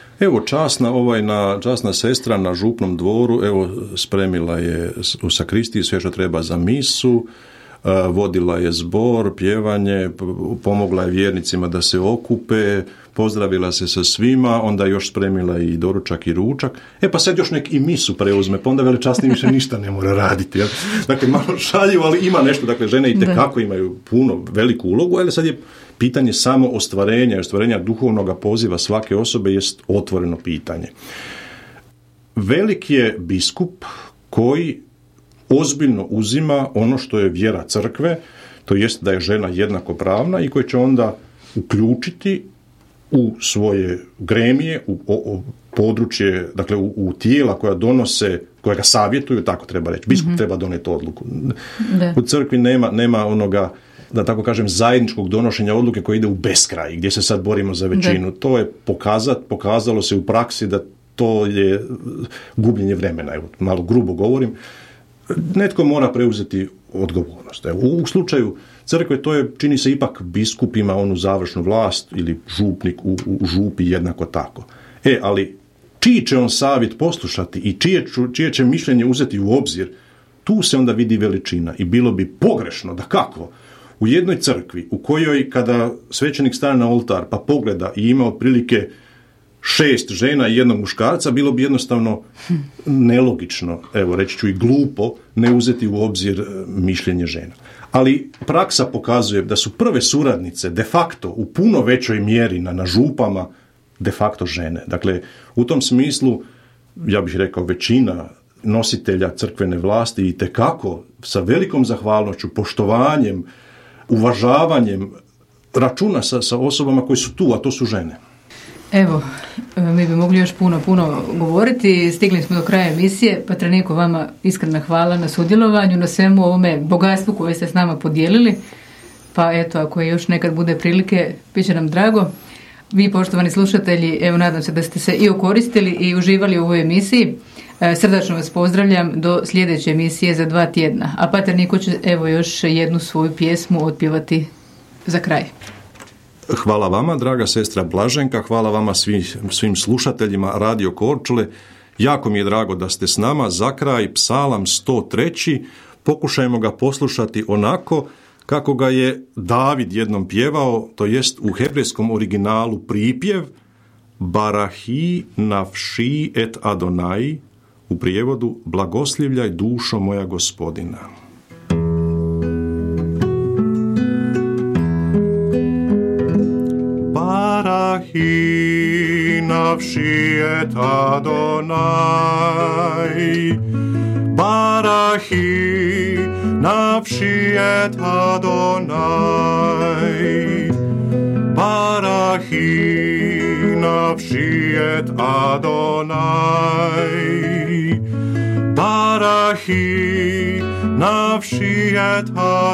Časna sestra na župnom dvoru, spremila je u sakristiji sve što treba za misu, vodila je zbor, pjevanje, pomogla je vjernicima da se okupe, pozdravila se sa svima, onda još spremila i doručak i ručak. Pa sad još nek i misu preuzme, pa onda velečasni više ništa ne mora raditi. Jel? Dakle, malo šaljivo, ali ima nešto. Dakle, žene itekako imaju veliku ulogu, ali sad je pitanje samo ostvarenja duhovnog poziva svake osobe jest otvoreno pitanje. Velik je biskup koji ozbiljno uzima ono što je vjera crkve, to jest da je žena jednakopravna i koji će onda uključiti u svoje gremije, u područje, dakle u tijela koja donose, koja ga savjetuju, tako treba reći. Biskup treba donijeti odluku. Da. U crkvi nema onoga, da tako kažem, zajedničkog donošenja odluke koja ide u beskraj, gdje se sad borimo za većinu. Da. To je pokazalo se u praksi da to je gubljenje vremena, evo, malo grubo govorim. Netko mora preuzeti odgovornost. Evo, u slučaju crkve to je, čini se, ipak biskup ima onu završnu vlast ili župnik u župi jednako tako. Ali čiji će on savjet poslušati i čije će mišljenje uzeti u obzir, tu se onda vidi veličina i bilo bi pogrešno da kako u jednoj crkvi u kojoj kada svećenik stane na oltar pa pogleda i ima otprilike 6 žena i 1 muškarca, bilo bi jednostavno nelogično, evo reći ću i glupo, ne uzeti u obzir mišljenje žena. Ali praksa pokazuje da su prve suradnice de facto u puno većoj mjeri na župama de facto žene. Dakle, u tom smislu, ja bih rekao, većina nositelja crkvene vlasti itekako sa velikom zahvalnošću, poštovanjem, uvažavanjem računa sa osobama koji su tu, a to su žene. Evo, mi bi mogli još puno govoriti. Stigli smo do kraja emisije. Patraniko, vama iskrena hvala na sudjelovanju, na svemu ovome bogatstvu koje ste s nama podijelili. Pa eto, ako je još nekad bude prilike, bit će nam drago. Vi, poštovani slušatelji, evo, nadam se da ste se i okoristili i uživali u ovoj emisiji. Srdačno vas pozdravljam do sljedeće emisije za 2 tjedna. A Pater Niko će evo još jednu svoju pjesmu otpjevati za kraj. Hvala vama, draga sestra Blaženka, hvala vama svim slušateljima Radio Korčule. Jako mi je drago da ste s nama. Za kraj psalam 103. Pokušajmo ga poslušati onako kako ga je David jednom pjevao, to jest u hebrejskom originalu pripjev Barahi nafši et Adonai, u prijevodu blagoslivljaj dušo moja Gospodina. Barahi nafši et Adonai, Barahi nafši et Adonai, Barahi nafši et Adonai, Barahi nafši et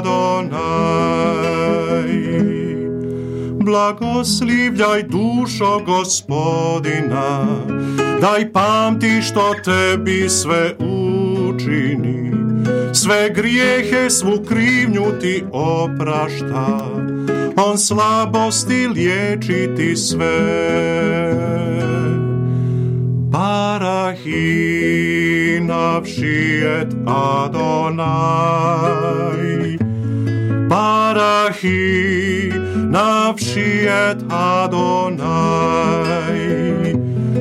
Adonai. Blagoslivljaj dušo Gospodina, daj pamti što tebi sve učini, sve grijehe, svu krivnju ti oprašta, on slabosti liječiti sve. Barahi nafši et Adonai, Barahi nafši et Adonai,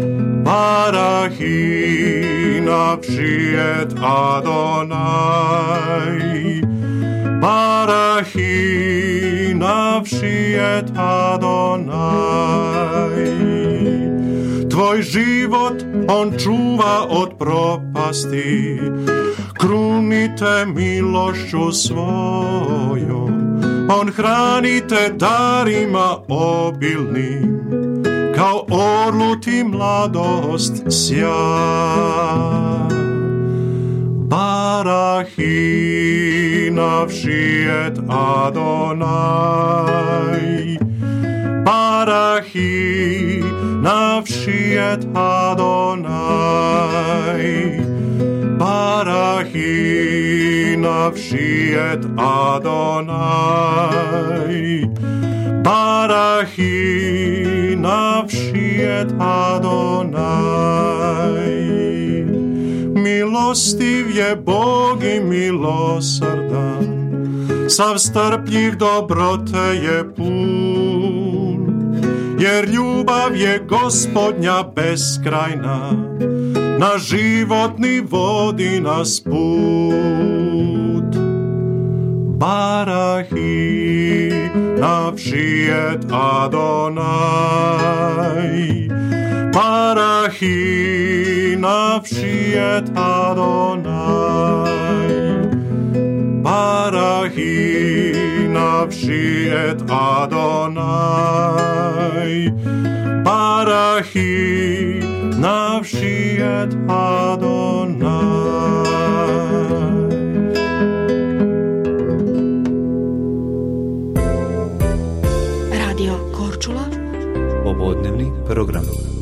Barahi nafši et Adonai, Barahi nafši et Adonai. Tvoj život on čuva od propasti, krunite milošću svojom, on hranite darima obilnim, kao orlu ti mladost sja. Barahi nafši et Adonai, Barahi nafši et Adonai, Barahi nafši et Adonai, Barahi nafši et Adonai. Milostiv je Bog i milosrdan, sav strpljiv dobrote je pun, jer ljubav je Gospodnja beskrajna, na životni vodi nas put. Barahi nafši et Adonai, Barahi nafši et Adonai, Barahi nafši et Adonai, Yehi nafshi et Adonai. Radio Korčula. Popodnevni program.